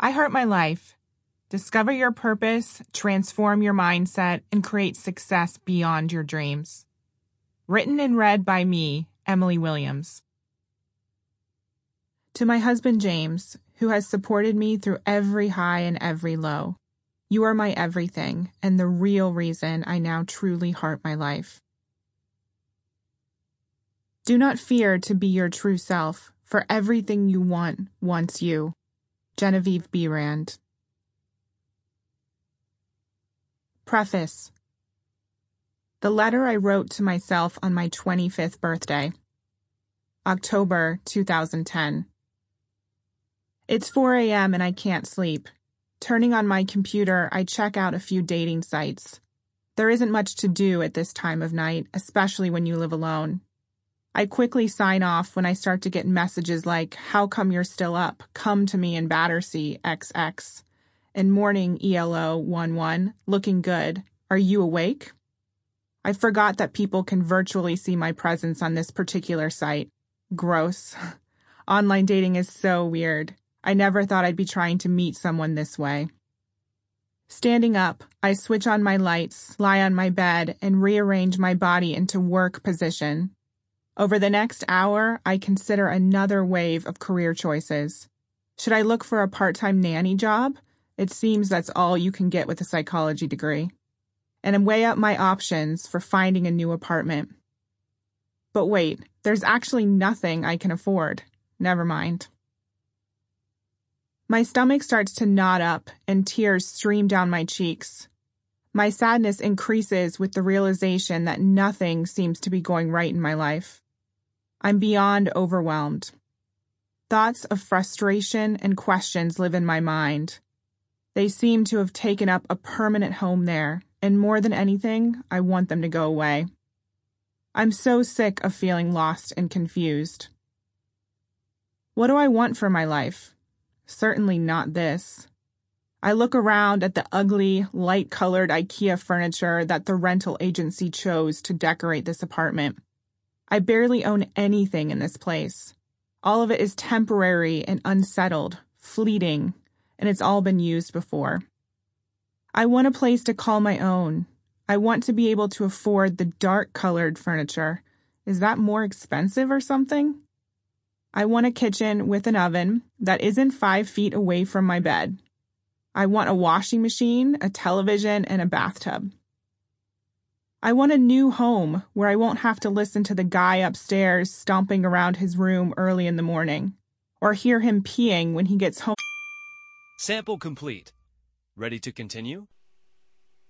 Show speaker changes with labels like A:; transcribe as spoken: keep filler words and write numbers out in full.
A: I Heart My Life. Discover your purpose, transform your mindset, and create success beyond your dreams. Written and read by me, Emily Williams. To my husband, James, who has supported me through every high and every low, you are my everything and the real reason I now truly heart my life. Do not fear to be your true self, for everything you want wants you. Genevieve B. Rand. Preface. The letter I wrote to myself on my twenty-fifth birthday. October two thousand ten. It's four a.m. and I can't sleep. Turning on my computer, I check out a few dating sites. There isn't much to do at this time of night, especially when you live alone. I quickly sign off when I start to get messages like, "How come you're still up? Come to me in Battersea, X X. And morning E L O one one, looking good. Are you awake?" I forgot that people can virtually see my presence on this particular site. Gross. Online dating is so weird. I never thought I'd be trying to meet someone this way. Standing up, I switch on my lights, lie on my bed, and rearrange my body into work position. Over the next hour, I consider another wave of career choices. Should I look for a part-time nanny job? It seems that's all you can get with a psychology degree. And I weigh up my options for finding a new apartment. But wait, there's actually nothing I can afford. Never mind. My stomach starts to knot up and tears stream down my cheeks. My sadness increases with the realization that nothing seems to be going right in my life. I'm beyond overwhelmed. Thoughts of frustration and questions live in my mind. They seem to have taken up a permanent home there, and more than anything, I want them to go away. I'm so sick of feeling lost and confused. What do I want for my life? Certainly not this. I look around at the ugly, light-colored IKEA furniture that the rental agency chose to decorate this apartment. I barely own anything in this place. All of it is temporary and unsettled, fleeting, and it's all been used before. I want a place to call my own. I want to be able to afford the dark-colored furniture. Is that more expensive or something? I want a kitchen with an oven that isn't five feet away from my bed. I want a washing machine, a television, and a bathtub. I want a new home where I won't have to listen to the guy upstairs stomping around his room early in the morning, or hear him peeing when he gets home.
B: Sample complete. Ready to continue?